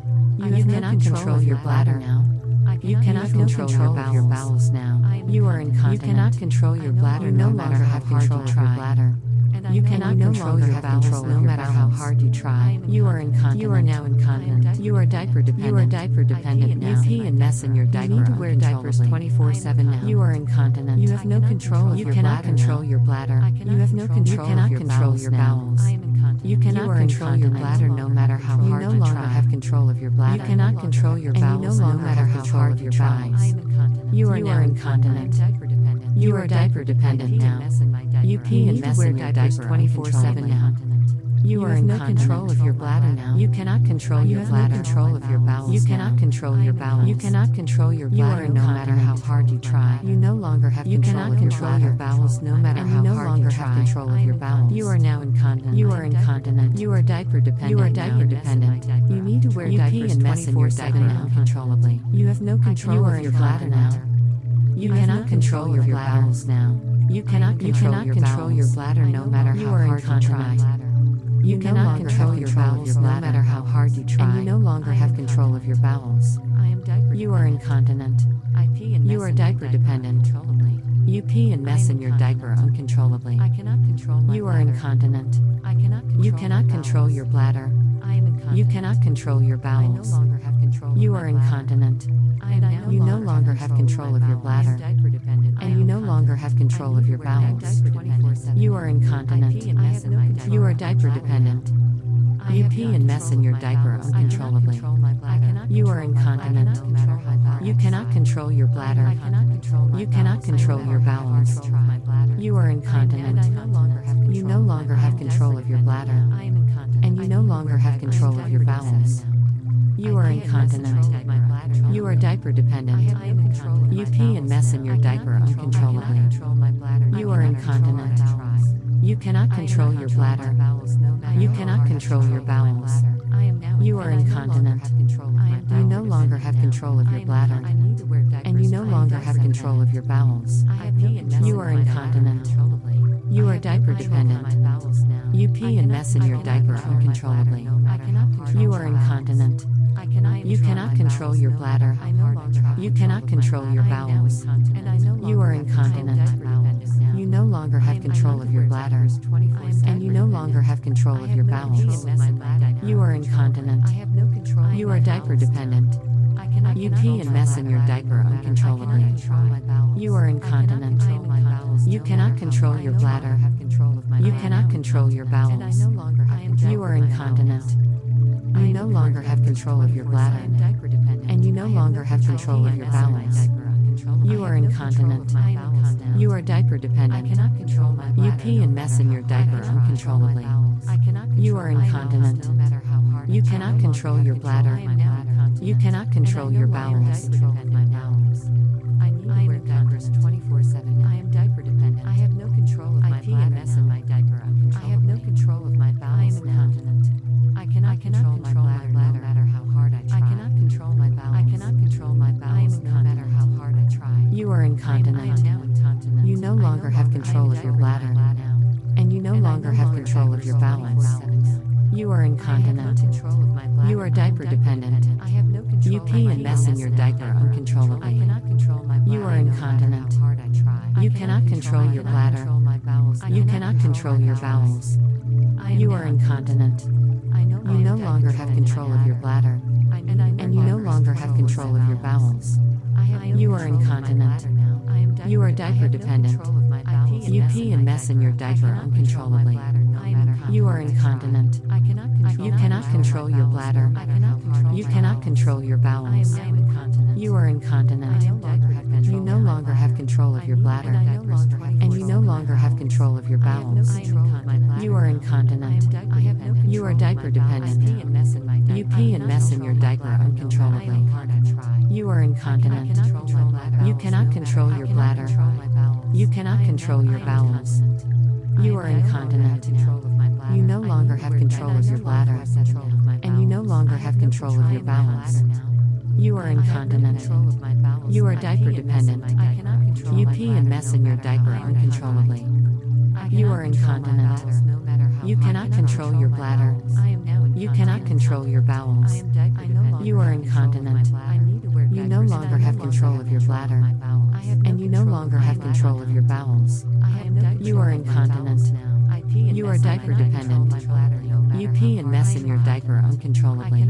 You cannot control your bladder now. You cannot control your bowels now. You are incontinent. You cannot control your bladder no matter how hard you try. You cannot control your bowels no matter how hard you try. You are incontinent. You are now incontinent. You are diaper dependent. You are diaper dependent now. You pee and mess in your diaper. You need to wear diapers twenty-four seven now. You are incontinent. You have no control of your bladder. You cannot control your bladder. You have no control of your bowels now. You cannot control your bladder no matter how hard you try. You no longer have control of your bladder. You cannot control your bowels no matter how hard you try. You are now incontinent. You are diaper dependent now. You pee and mess in your diaper twenty-four seven now. You are in no control of your bladder now. You cannot control your bladder. Control of your bowels. You cannot control your bowels. You cannot control your bladder no matter how hard you try. You no longer have control of your bladder. You cannot control your bowels no matter how hard you try. You no longer have control of your bowels. You are now incontinent. You are incontinent. You are diaper dependent. You are diaper dependent. You need to wear diapers twenty-four seven uncontrollably. You have no control of your bladder now. You cannot control your bowels now. You cannot control your bladder no matter how hard you try. You cannot control your bowels no matter how hard you try. And you no longer have control of your bowels. You are incontinent. You are diaper dependent. You pee and mess in your diaper uncontrollably. You are incontinent. You cannot control your bladder. You cannot control your bowels. You are incontinent. You no longer have control of your bladder. And you no longer have control of your bowels. You are incontinent. You are diaper dependent. You pee and mess in your diaper uncontrollably. You are incontinent. You cannot control your bladder. You cannot control your bowels. You are incontinent. You no longer have control of your bladder. And you no longer have control of your bowels. You are incontinent. You are diaper dependent. You pee and mess in your diaper uncontrollably. You are incontinent. You cannot control your bladder. You cannot control your bowels. You are incontinent. You no longer have control of your bladder. And you no longer have control of your bowels. You are incontinent. You are diaper dependent. You pee and mess in your diaper uncontrollably. You are incontinent. You cannot control your bladder. You cannot control your bowels. You are incontinent. You no longer have control of your bladder. And you no longer have control of your bowels. You are incontinent. You are diaper dependent. You pee and mess in your diaper uncontrollably. You are incontinent. You cannot control your bladder. You cannot control your bowels. You are incontinent. You no longer have control of your bladder. And you no longer have control of your bowels. You are incontinent. You are diaper dependent. You pee and mess in your diaper uncontrollably. You are incontinent. You cannot control your bladder. You cannot control your bowels. I need to wear diapers twenty-four seven. I am diaper dependent. I have no control of my bladder. I pee and mess in my diaper uncontrollably. I have no control of my bowels. I am incontinent. I cannot control my bladder no matter how hard I try. I cannot control my bowels. I cannot control my bowels no matter how hard I try. You are incontinent. You no longer have control of your bladder. And you no longer have control of your bowels. You are incontinent. You are diaper dependent. You pee and mess in your diaper uncontrollably. You are incontinent. You cannot control your bladder. You cannot control your bowels. You are incontinent. You no longer have control of your bladder. And you no longer have control of your bowels. You are incontinent. You are diaper dependent. You pee and mess in your diaper uncontrollably. You are incontinent. You cannot control your bladder. You cannot control your bowels. You are incontinent. You no longer have control of your bladder. And you no longer have control of your bowels. You are incontinent. You are diaper dependent. You pee and mess in your diaper uncontrollably. You are incontinent. You cannot control your bladder. You cannot control your bowels. You are incontinent. You no longer have control of your bladder. And you no longer have control of your bowels. You are incontinent. You are diaper dependent. You pee and mess in your diaper uncontrollably. You are incontinent. You cannot control your bladder. You cannot control your bowels. You are incontinent. You no longer have control of your bladder. And you no longer have control of your bowels. You are incontinent. You are diaper dependent. You pee and mess in your diaper uncontrollably.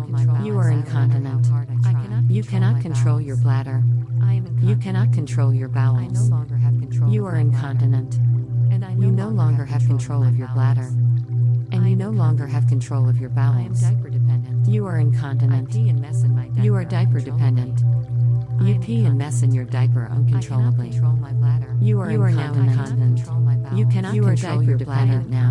You are incontinent. You cannot control your bladder. You cannot control your bowels. You are incontinent. You no longer have control of your bladder. And you no longer have control of your bowels. You are incontinent. You are diaper dependent. You pee and mess in your diaper uncontrollably. You are incontinent. You cannot control your bladder now.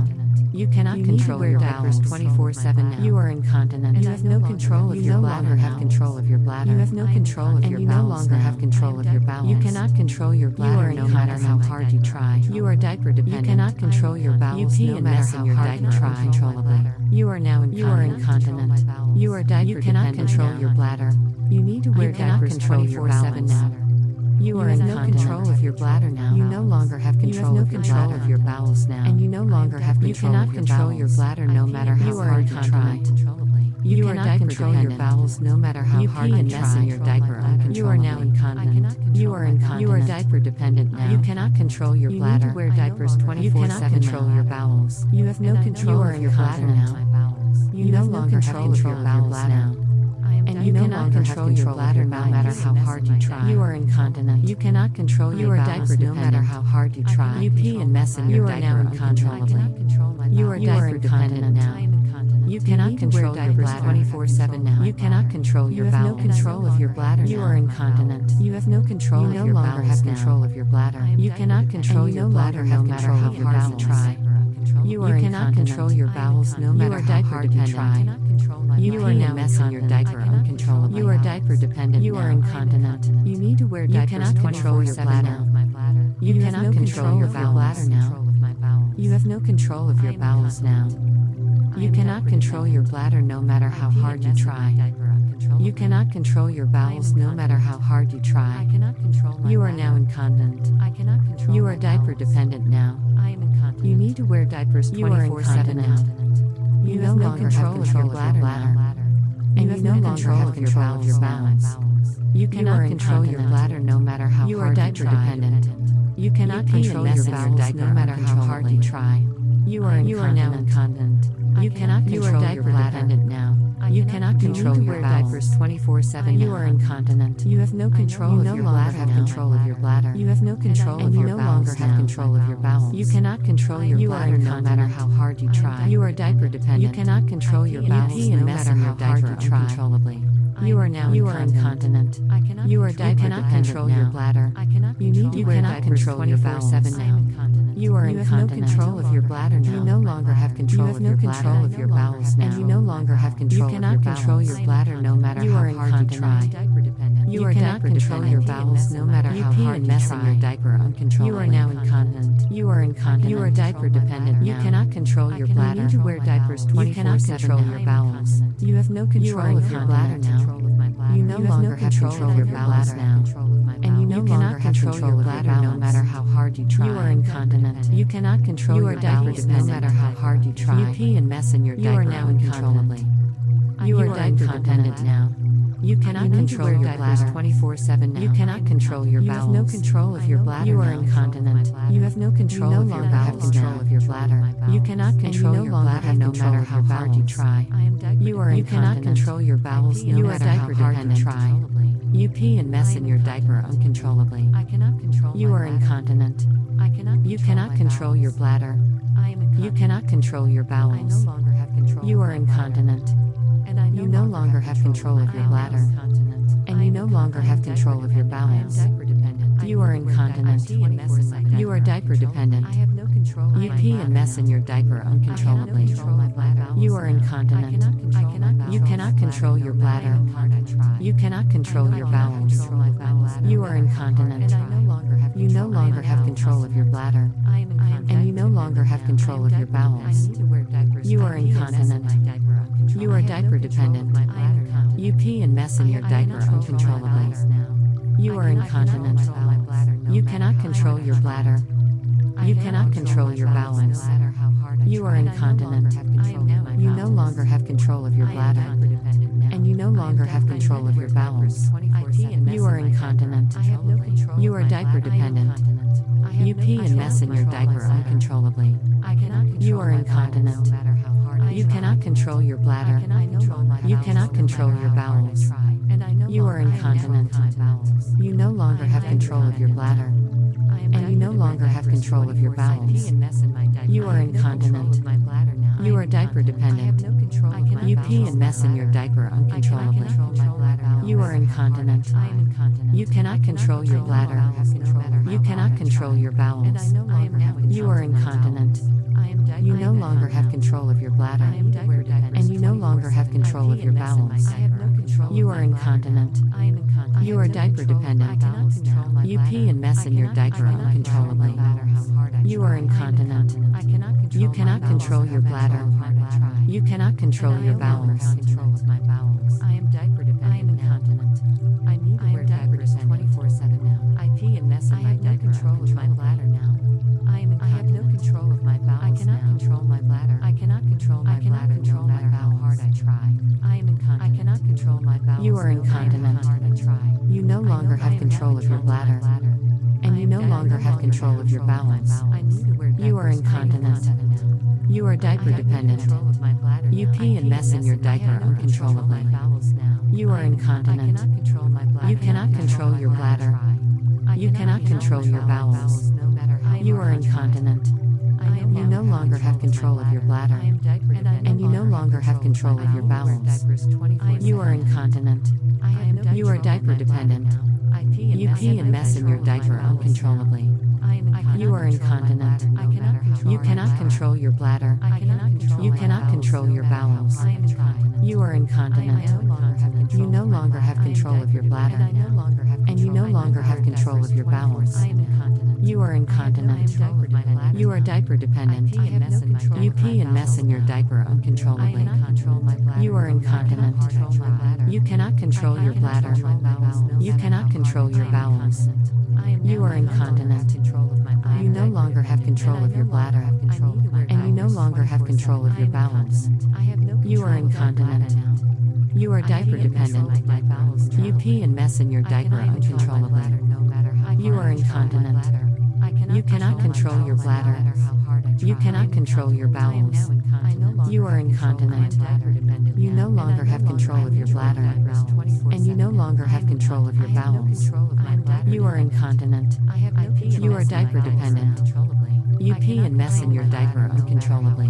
You cannot control your diapers twenty-four seven now. You are incontinent. You have no control of your bladder. You no longer have control of your bladder. You have no control of your bowels. And you no longer have control of your bowels. You cannot control your bladder no matter how hard you try. You are diaper dependent. You cannot control your bowels no matter how hard you try. Uncontrollably. You are now incontinent. You are incontinent. You are diaper dependent. You cannot control your bladder. You need to wear diapers twenty-four seven now. You are in no control of your bladder now. You no longer have control of your control of your bowels now. And you no longer have control. You cannot control your bladder no matter how hard you try. You cannot control your bowels no matter how hard you try. Your diaper you are now incontinent. You are incontinent. You are diaper dependent now. You cannot control your bladder. You need to wear diapers twenty-four seven. You cannot control your bowels. You have no control of your bladder now. You no longer have control of your bowels now. And you cannot control your bladder no matter how hard you try. You are incontinent. You cannot control your bowels no matter how hard you try. You pee and mess in your diaper uncontrollably. You are diaper dependent now. You cannot control your bladder twenty-four seven now. You cannot control your bowels. You have no control of your bladder. You are incontinent. You have no control of your bowels. You no longer have control of your bladder. You cannot control your bladder no matter how hard you try. You are cannot control your bowels no matter how hard you try. You are now messing your diaper uncontrollably. You are diaper dependent. You are incontinent. You need to wear diapers. You cannot control your bladder. You cannot control your bladder now. You have no control of your bowels now. You cannot control your bladder no matter how hard you try. You cannot control your bowels no matter how hard you try. You are now incontinent. You are diaper dependent now. You need to wear diapers twenty-four seven now. You no longer have control of your bladder. And you no longer have control of your bowels. You cannot control your bladder no matter how hard you try. You are diaper dependent. You cannot control your bowels no matter how hard you try. You are now incontinent. You cannot control your bladder now. You cannot control your diapers twenty-four seven. You are incontinent. You have no control of your bladder. Have control of your bladder. You have no control of your bowels. You no longer have control of your bowels. You cannot control your bladder no matter how hard you try. You are diaper dependent. You cannot control your bowels no matter how hard you try. Uncontrollably. You are now you are incontinent. You are diaper cannot control your bladder. You need to wear diapers twenty-four seven now. You are incontinent. You have no control of your bladder now. You no longer have control of your bladder. Of your bowels now. And you no longer have control. You cannot control your bladder no matter how hard you try. You are diaper control your bowels no matter how hard you try. Your diaper uncontrollably. You are now incontinent. You are incontinent. You are diaper dependent. You cannot control your bladder. You need to wear diapers twenty-four seven. You cannot control your bowels. You have no control of your bladder now. You no longer have control of your bowels now. And you no longer have control of your bladder no matter how hard you try. You are incontinent. You cannot control your bowels no matter how hard you try. You pee and mess in your diaper uncontrollably. You are diaper dependent now. You cannot control your bladder twenty-four seven now. You cannot control your bowels. You have no control of your bladder. You are incontinent. You have no control of your bowels. Control of your bladder. You cannot control your bladder no matter how hard you try. You are incontinent. You cannot control your bowels no matter how hard you try. You pee and mess in your diaper uncontrollably. You are incontinent. You cannot control your bladder. You cannot control your bowels. You are incontinent. You no longer have control of your bladder. And you no longer have control of your bowels. You are incontinent. You are diaper dependent. You pee and mess in your diaper uncontrollably. You are incontinent. You cannot control your bladder. You cannot control your bowels. You are incontinent. You no longer have control of your bladder. And you no longer have control of your bowels. You are incontinent. You are diaper dependent. You pee and mess in your diaper uncontrollably. You are incontinent. You cannot control your bladder. You cannot control your bowels. You are incontinent. You no longer have control of your bladder. And you no longer have control of your bowels. You are incontinent. You are diaper dependent. You pee and mess in your diaper uncontrollably. You are incontinent. You cannot control your bladder. You cannot control your bowels. You are incontinent. You no longer have control of your bladder. And you no longer have control of your bowels. You are incontinent. You are diaper dependent. You pee and mess in your diaper uncontrollably. You are incontinent. You cannot control your bladder. You cannot control your bowels. You are incontinent. You no longer have control of your bladder. And you no longer have control of your bowels. You are incontinent. You are diaper dependent. You pee and mess in your diaper uncontrollably. You are incontinent. You cannot control your bladder. You cannot control your bowels. I am diaper dependent. I need to wear diapers twenty-four seven now. I pee and mess in my diaper. I have no control of my bladder now. I am I have no control of my bowels. I cannot control my bladder. I cannot control my bladder no matter how hard I try. I am incontinent. I cannot control my bowels. You are incontinent. You no longer have control of your bladder. And you no longer have control of your bowels. You are incontinent. You are diaper dependent. You pee and mess in your diaper uncontrollably. You are incontinent. You cannot control your bladder. You cannot control your bowels. You are incontinent. You no longer have control of your bladder. And you no longer have control of your bowels. You are incontinent. You are diaper dependent. You pee and mess in your diaper uncontrollably. You are incontinent. You cannot control your bladder. You cannot control your bowels. You are incontinent. You no longer have control of your bladder. And you no longer have control of your bowels. You are incontinent. You are diaper dependent. You pee and mess in your diaper uncontrollably. You are incontinent. You cannot control your bladder. You cannot control your bowels. You are incontinent. You no longer have control of your bladder. And you no longer have control of your bowels. You are incontinent. You are diaper dependent. You pee and mess in your diaper uncontrollably. You are incontinent. You cannot control your bladder. You cannot control your bowels. You are incontinent. You no longer have control of your bladder. And you no longer have control of your bowels. You are incontinent. You are diaper dependent. You pee and mess in your diaper uncontrollably.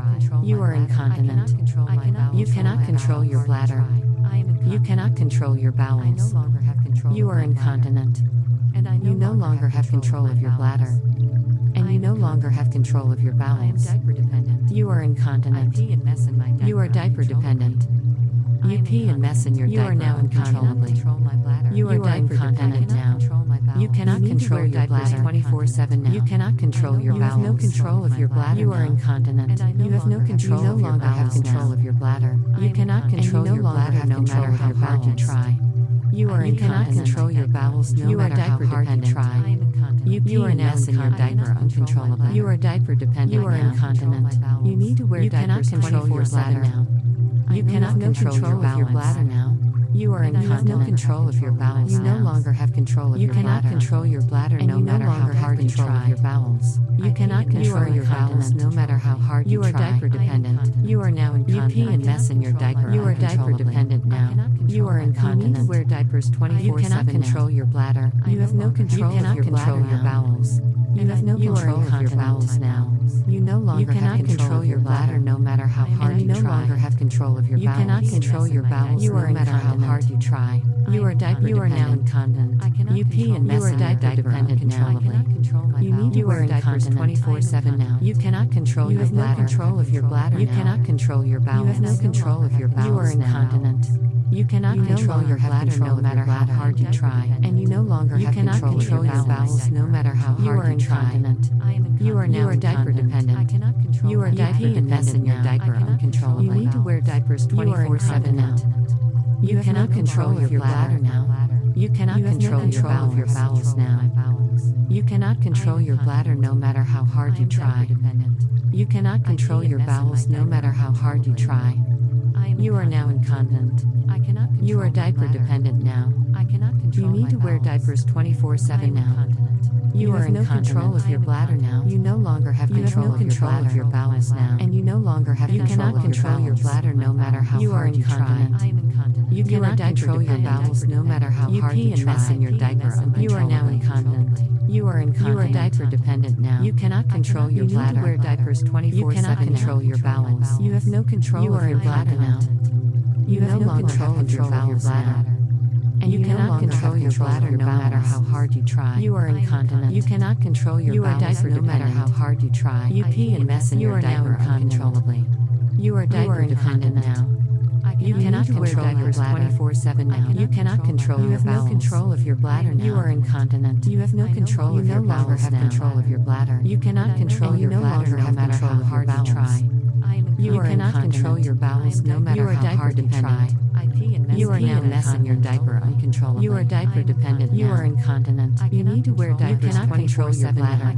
You are incontinent. You cannot control your bladder. You cannot control your bowels. You are incontinent. You no longer have control of your bladder. And you no longer have control of your bowels. You are incontinent. You are diaper dependent. You pee and mess in your diaper. You are now uncontrollably. You are diaper dependent now. You cannot control your bladder twenty-four seven now. You cannot control your bowels. You have no control of your bladder. You are incontinent. You have no control. You no longer have control of your bladder. You cannot control your bladder no matter how hard you try. You are incontinent. You cannot control your bowels no matter how hard you try. You pee and mess in your diaper uncontrollably. You are diaper dependent. You are incontinent. You need to wear diapers twenty-four seven now. You cannot control your bladder now. You are incontinent. You have no control of your bowels. You no longer have control of your bladder. You cannot control your bladder no matter how hard you try. Your bowels. You cannot control your bowels no matter how hard you try. You are diaper dependent. You are now incontinent. You pee and mess in your diaper. You are diaper dependent now. You are incontinent. You need to wear diapers twenty-four seven. You cannot control your bladder. You have no control of your bladder. Your bowels. You have no control of your bowels now. You no longer have control of your bladder no matter how hard you try. You no longer have control of your bowels. You cannot control your bowels no matter how hard you try. You are diaper dependent. You are now incontinent. You pee and mess in your diaper uncontrollably. You need to wear diapers twenty-four seven now. You cannot control your bladder. You have no control of your bladder. You cannot control your bowels. You have no control of your bowels. You are incontinent. You cannot you control no your bladder no matter how hard you try, and you no longer you have cannot control, control your bowels no matter how hard you, are you try. You are now you are diaper dependent. You are diaper and mess in your diaper uncontrollably. You need to wear diapers twenty-four seven now. You cannot control your bladder now. You cannot control your bowels. Your bowels now. You cannot control your bladder no matter how hard you try. You cannot control your bowels no matter how hard you try. You are now incontinent. You are diaper dependent now. You need to wear diapers twenty-four seven now. You are no control of your bladder now. You no longer have control of your bladder, of your bowels now, and you no longer have you control cannot control your bladder no matter how hard you try. You cannot control your bowels no matter how hard hard to try. You pee and mess in your diaper uncontrollably. You are now incontinent. You are incontinent. You are diaper dependent now. You cannot control your bladder. You need to wear diapers twenty-four seven. You cannot control your bowels. You have no control of your bladder now. You have no control of your bowels now. And you cannot control your bladder no matter how hard you try. You are incontinent. You cannot control your bowels no matter how hard you try. You pee and mess in your diaper uncontrollably. You are diaper dependent now. You cannot control diapers twenty-four seven now. You cannot control your bowels. You have no control of your bladder now. You are incontinent. You have no control of your bowels now. You no longer have control of your bladder. You cannot control your bladder no matter how hard you try. You cannot control your bowels no matter how hard you try. You are now a mess in your diaper uncontrollably. You are diaper dependent. You are incontinent. You need to wear diapers twenty-four seven.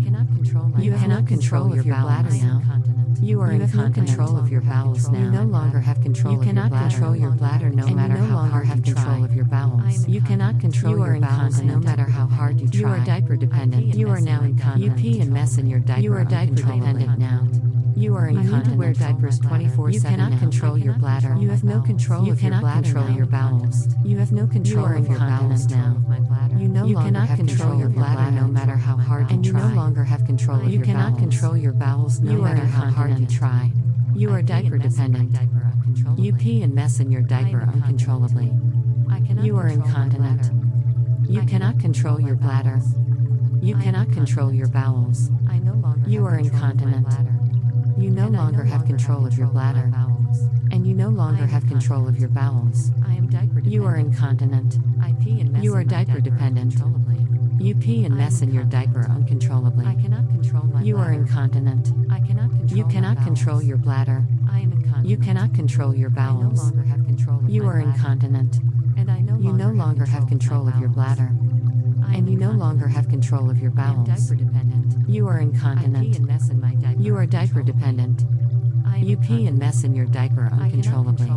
You cannot control your bladder now. You are in control of your bowels now. You no longer have control of your bladder. You cannot control your bladder no matter how hard you try. You have control of your bowels. You cannot control your bowels no matter how hard you try. You are diaper dependent. You are now incontinent. You pee and mess in your diaper. You are diaper dependent now. You are incontinent. You need to wear diapers twenty-four seven. You cannot control your bladder. You have no control of your bladder. You cannot control your bowels. You have no control of your bowels now. You no longer have control of your bladder no matter how hard you try. And you no longer have control of your bowels. You cannot control your bowels no matter how hard you try. You are diaper dependent. You pee and mess in your diaper uncontrollably. You are incontinent. You cannot control your bladder. You cannot control your bowels. You are incontinent. You no longer have control of your bladder. And you no longer have control of your bowels. You are incontinent. You are diaper dependent. You pee and mess in your diaper uncontrollably. You are incontinent. You cannot control your bladder. You cannot control your bowels. You are incontinent. You no longer have control of your bladder. And you no longer have control of your bowels. You are incontinent. You are diaper dependent. You pee and mess in your diaper uncontrollably.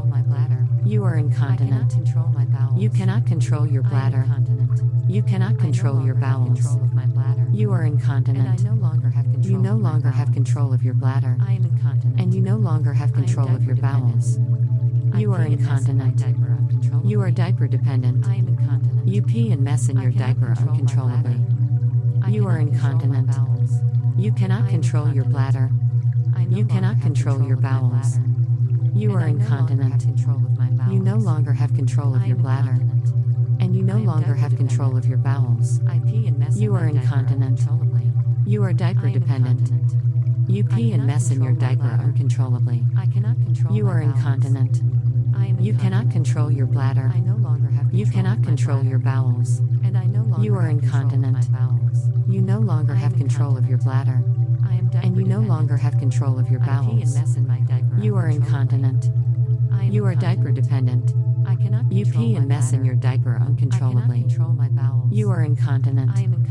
You are incontinent. You cannot control your bladder. You cannot control your bowels. You are incontinent. You no longer have control of your bladder. And you no longer have control of your bowels. You are incontinent. You are diaper dependent. You pee and mess in your diaper uncontrollably. You are incontinent. You cannot control your bladder. You cannot control your bowels. You are incontinent. You no longer have control of your bladder. And you no longer have control of your bowels. You are incontinent. You are diaper dependent. You pee and mess in your diaper uncontrollably. You are incontinent. You cannot control your bladder. You cannot control your bowels. You are incontinent. You no longer have control of your bladder. And you no longer have control of your bowels. You are incontinent. You are diaper dependent. You pee and mess in your diaper uncontrollably. You are incontinent.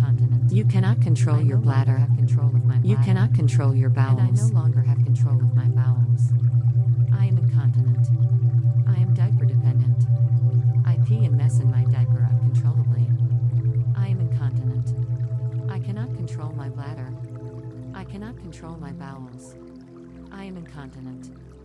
You cannot control your bladder. You cannot control your bowels. And I no longer have control of my bowels. I am incontinent. I am diaper dependent. I pee and mess in my diaper uncontrollably. I am incontinent. I cannot control my bladder. I cannot control my bowels. I am incontinent.